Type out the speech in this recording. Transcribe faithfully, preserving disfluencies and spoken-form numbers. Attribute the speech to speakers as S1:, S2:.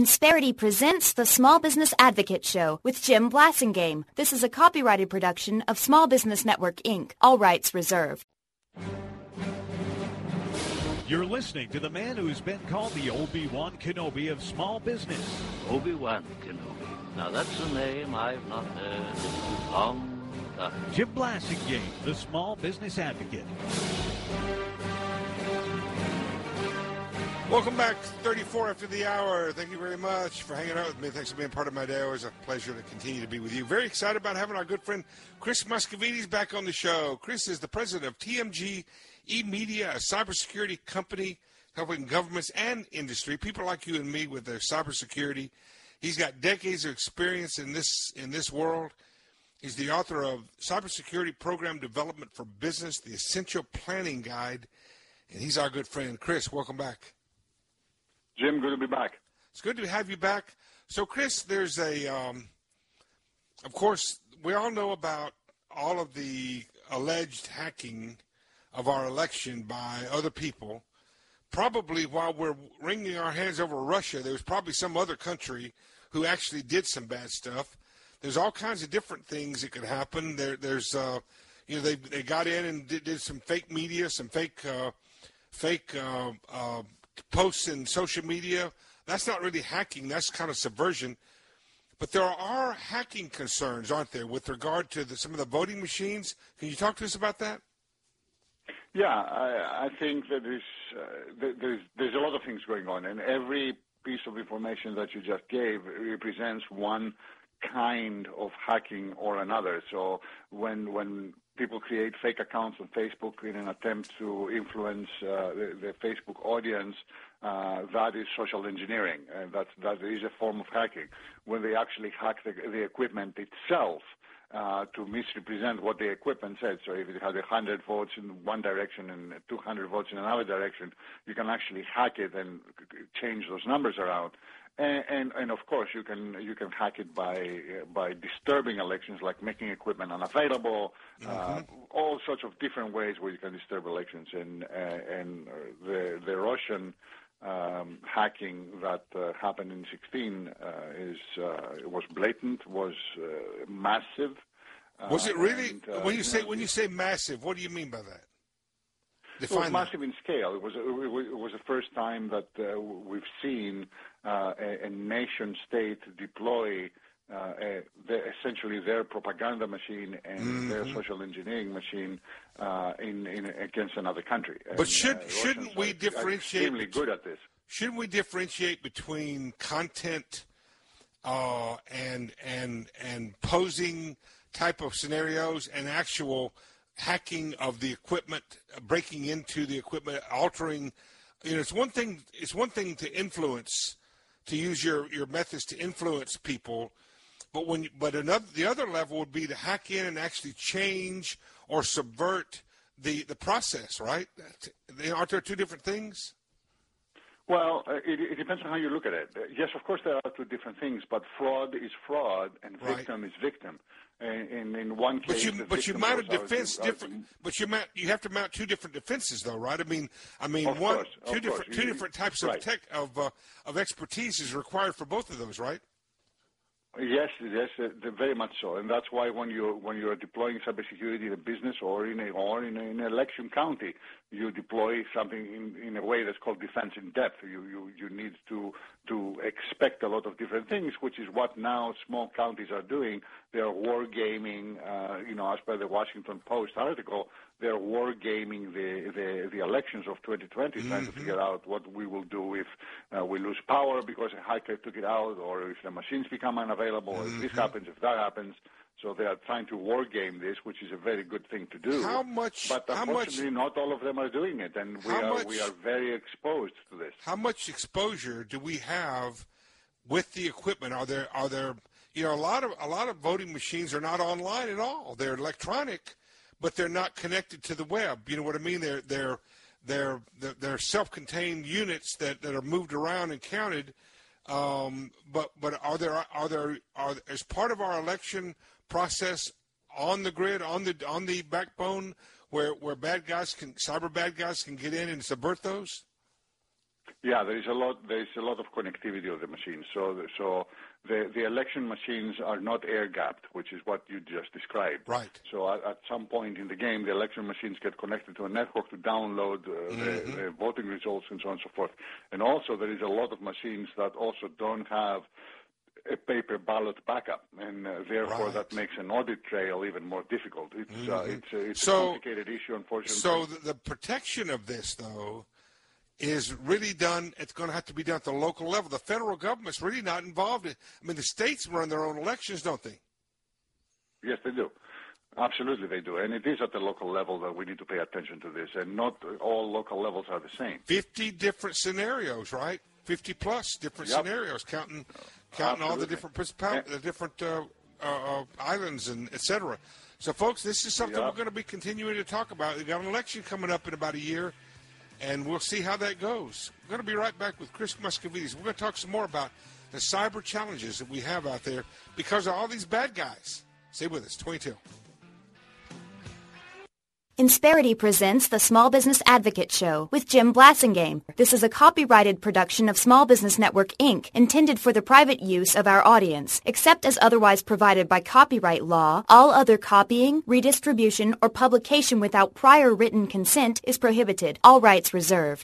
S1: Insperity presents the Small Business Advocate Show with Jim Blasingame. This is a copyrighted production of Small Business Network, Incorporated. All rights reserved.
S2: You're listening to the man who's been called the Obi-Wan Kenobi of small business.
S3: Obi-Wan Kenobi. Now that's a name I've not heard in a long time.
S2: Jim Blasingame, the Small Business Advocate.
S4: Welcome back, thirty-four after the hour. Thank you very much for hanging out with me. Thanks for being part of my day. Always a pleasure to continue to be with you. Very excited about having our good friend Chris Moscovides back on the show. Chris is the president of T M G eMedia, a cybersecurity company helping governments and industry, people like you and me, with their cybersecurity. He's got decades of experience in this in this world. He's the author of Cybersecurity Program Development for Business, the Essential Planning Guide, and he's our good friend. Chris, welcome back.
S5: Jim, good to be back.
S4: It's good to have you back. So, Chris, there's a, um, of course, we all know about all of the alleged hacking of our election by other people. Probably while we're wringing our hands over Russia, there was probably some other country who actually did some bad stuff. There's all kinds of different things that could happen. There, there's, uh, you know, they they got in and did, did some fake media, some fake, uh, fake uh, uh, posts in social media. That's not really hacking. That's kind of subversion. But there are hacking concerns, aren't there, with regard to the, some of the voting machines? Can you talk to us about that?
S5: Yeah, I, I think that there's, uh, there's, there's a lot of things going on, and every piece of information that you just gave represents one kind of hacking or another. So when when people create fake accounts on Facebook in an attempt to influence uh, the, the Facebook audience, uh, that is social engineering, and that that is a form of hacking. When they actually hack the, the equipment itself uh, to misrepresent what the equipment said, so if it had one hundred votes in one direction and two hundred votes in another direction, you can actually hack it and change those numbers around. And, and, and of course, you can you can hack it by uh, by disturbing elections, like making equipment unavailable, mm-hmm. uh, all sorts of different ways where you can disturb elections. And uh, and the the Russian um, hacking that uh, happened in sixteen uh, is uh, it was blatant, was uh, massive.
S4: Was it really?
S5: And, uh,
S4: when you say
S5: know,
S4: when you say massive, what do you mean by that?
S5: It was massive in scale. It was it was the first time that uh, we've seen uh, a, a nation state deploy uh, a, the, essentially their propaganda machine and mm-hmm. their social engineering machine uh, in, in against another country.
S4: But
S5: and,
S4: should
S5: uh,
S4: shouldn't we
S5: are,
S4: differentiate?
S5: Are extremely good at this.
S4: Shouldn't we differentiate between content uh, and and and posing type of scenarios and actual hacking of the equipment, breaking into the equipment, altering? You know, it's one thing. It's one thing to influence, to use your, your methods to influence people, but when but another the other level would be to hack in and actually change or subvert the the process. Right? Aren't there two different things?
S5: Well, uh, it, it depends on how you look at it. Uh, yes, of course, there are two different things, but fraud is fraud and victim right. is victim. And, and in one case,
S4: but you, but you mount a defense different. But you mount, you have to mount two different defenses, though, right? I mean, I mean,
S5: of
S4: one,
S5: course,
S4: two
S5: of
S4: different,
S5: course.
S4: two
S5: you,
S4: different types
S5: right.
S4: of tech of uh, of expertise is required for both of those, right?
S5: Yes, yes, uh, very much so, and that's why when you when you are deploying cybersecurity in a business or in a or in, a, in an election county, you deploy something in, in a way that's called defense in depth. You you you need to to expect a lot of different things, which is what now small counties are doing. They are wargaming, uh, you know, as per the Washington Post article, they're wargaming the, the the elections of twenty twenty, mm-hmm. trying to figure out what we will do if uh, we lose power because a hacker took it out, or if the machines become unavailable, mm-hmm. if this happens, if that happens. So they are trying to wargame this, which is a very good thing to do.
S4: How much?
S5: But unfortunately,
S4: how much,
S5: not all of them are doing it, and we are
S4: much,
S5: we are very exposed to this.
S4: How much exposure do we have with the equipment? Are there are there you know a lot of a lot of voting machines are not online at all. They're electronic, but they're not connected to the web. You know what I mean? They're they're they're they're, they're self-contained units that, that are moved around and counted. Um, but but are there are there are as part of our election process on the grid, on the on the backbone, where where bad guys can cyber bad guys can get in and subvert those?
S5: Yeah, there is a lot. There is a lot of connectivity of the machines. So, so the the election machines are not air-gapped, which is what you just described.
S4: Right.
S5: So, at, at some point in the game, the election machines get connected to a network to download uh, mm-hmm. the, the voting results and so on and so forth. And also, there is a lot of machines that also don't have a paper ballot backup, and uh, therefore
S4: right.
S5: that makes an audit trail even more difficult. It's mm-hmm. uh, it's, uh, it's
S4: so,
S5: a complicated issue, unfortunately.
S4: So, the, the protection of this, though, is really done, it's going to have to be done at the local level. The federal government's really not involved. In, I mean, the states run their own elections, don't they?
S5: Yes, they do. Absolutely, they do. And it is at the local level that we need to pay attention to this. And not all local levels are the same.
S4: fifty different scenarios, right? fifty plus different
S5: yep.
S4: scenarios, counting counting Absolutely. all the different principal- the different uh, uh, islands and et cetera. So, folks, this is something yep. we're going to be continuing to talk about. We've got an election coming up in about a year, and we'll see how that goes. We're going to be right back with Chris Muscovides. We're going to talk some more about the cyber challenges that we have out there because of all these bad guys. Stay with us. twenty-two.
S1: Insperity presents the Small Business Advocate Show with Jim Blasingame. This is a copyrighted production of Small Business Network, Incorporated, intended for the private use of our audience. Except as otherwise provided by copyright law, all other copying, redistribution, or publication without prior written consent is prohibited. All rights reserved.